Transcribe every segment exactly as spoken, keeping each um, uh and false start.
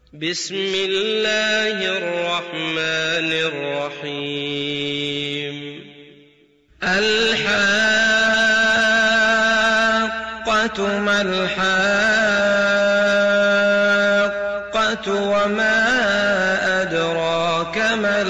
بسم الله الرحمن الرحيم الحاقة ما الحاقة وما أدراك ما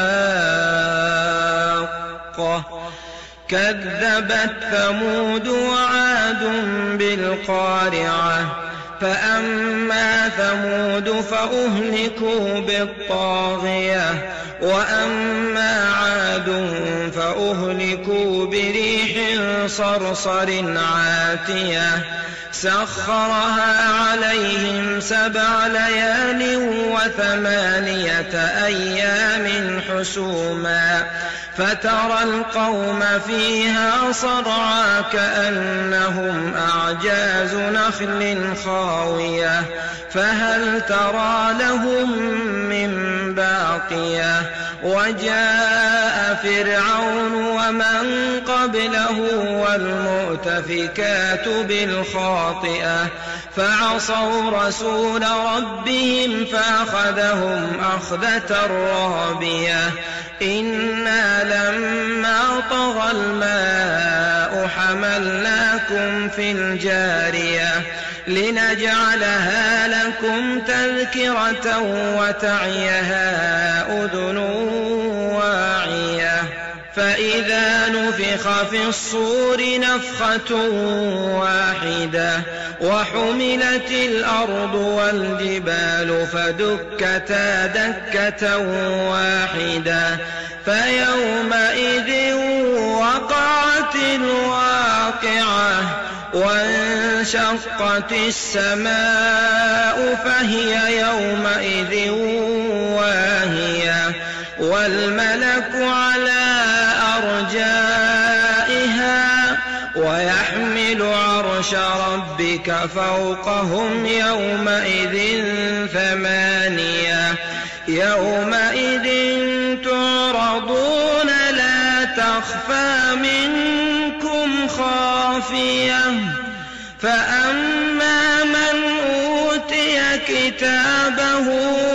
الحاقة كذبت ثمود وعاد بالقارعة فأما ثمود فأهلكوا بالطاغية وأما عاد فأهلكوا بريح صرصر عاتية سخرها عليهم سبع ليال وثمانية أيام حسوما فترى القوم فيها صرعى كأنهم أعجاز نخل خاوية فهل ترى لهم من باقية وجاء فرعون ومن قبله والمؤتفكات بالخاطئة فعصوا رسول ربهم فأخذهم أخذة رابية إنا لما طغى الماء حملناكم في الجارية لنجعلها لكم تذكرة وتعيها أذن واعية فإذا نفخ في الصور نفخة واحدة وحملت الأرض والجبال فدكتا دكة واحدة فيومئذ وقعت الواقعة وانشقت السماء فهي يومئذ واهية والملك على أرجائها ويحمل عرش ربك فوقهم يومئذ ثمانية يومئذ تعرضون لا تخفى منكم خافية فأما من أوتي كتابه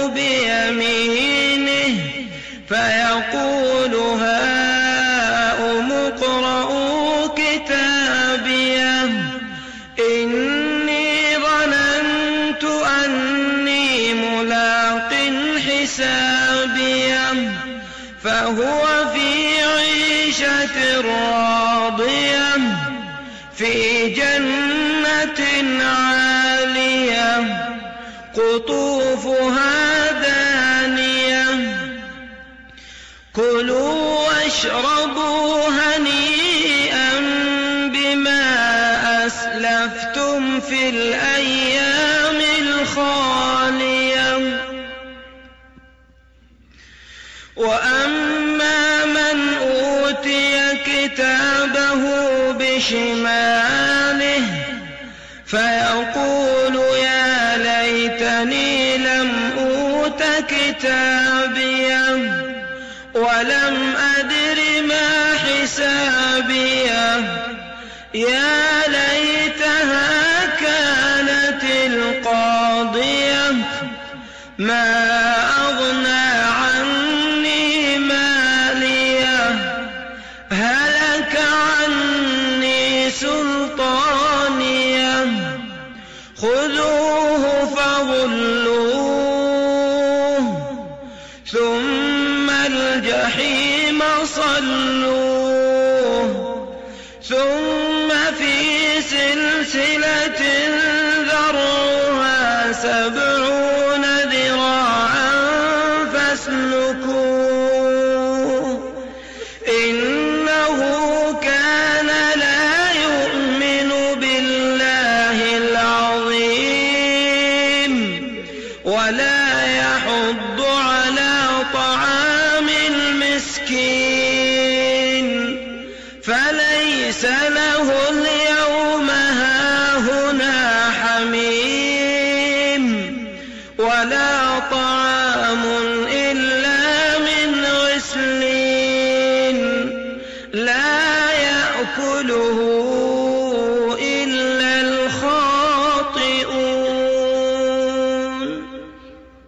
بيمينه فيقول هاؤم اقرءوا كتابيه إني ظننت أني ملاق حسابيه فهو في عيشة راضية في جنة عالية قطوفها دانية كلوا واشربوا هنيئا بما أسلفتم في الأيام الخالية وأما من أوتي كتابه بشماله فيقول يا ليتني لم أوت كتابيه ولم أدر ما حسابيه يا ليتها كانت القاضية ما أغنى عني ماليه هلك عني سلطانيه خذوه فغلوه ثم الجحيم صلوه ثم في سلسلة ذرعها سبعون ذراعا فاسلكوه إنه كان لا يؤمن بالله العظيم ولا يحض على طعام المسكين فليس له اليوم هاهنا حميم ولا طعام إلا من غسلين لا يأكله إلا الخاطئون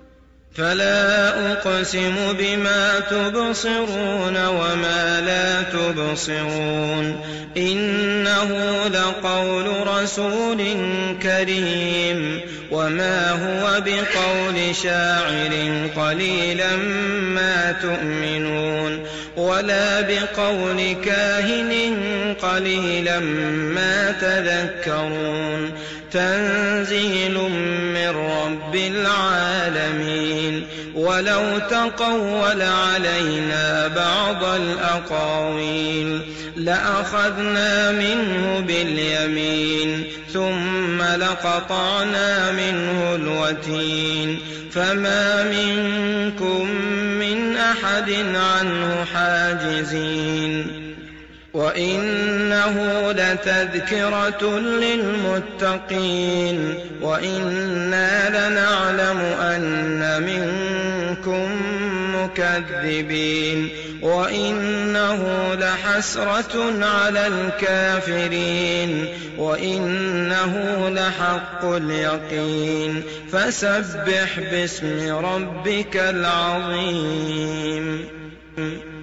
فلا أقسم بما تبصرون وما لا تبصرون إنه لقول رسول كريم وما هو بقول شاعر قليلا ما تؤمنون ولا بقول كاهن قليلا ما تذكرون تنزيل من رب العالمين ولو تقول علينا بعض الأقاويل لأخذنا منه باليمين ثم لقطعنا منه الوتين فما منكم من أحد عنه حاجزين وإنه لتذكرة للمتقين وإنا لنعلم أن منكم مكذبين وإنه لحسرة على الكافرين وإنه لحق اليقين فسبح باسم ربك العظيم.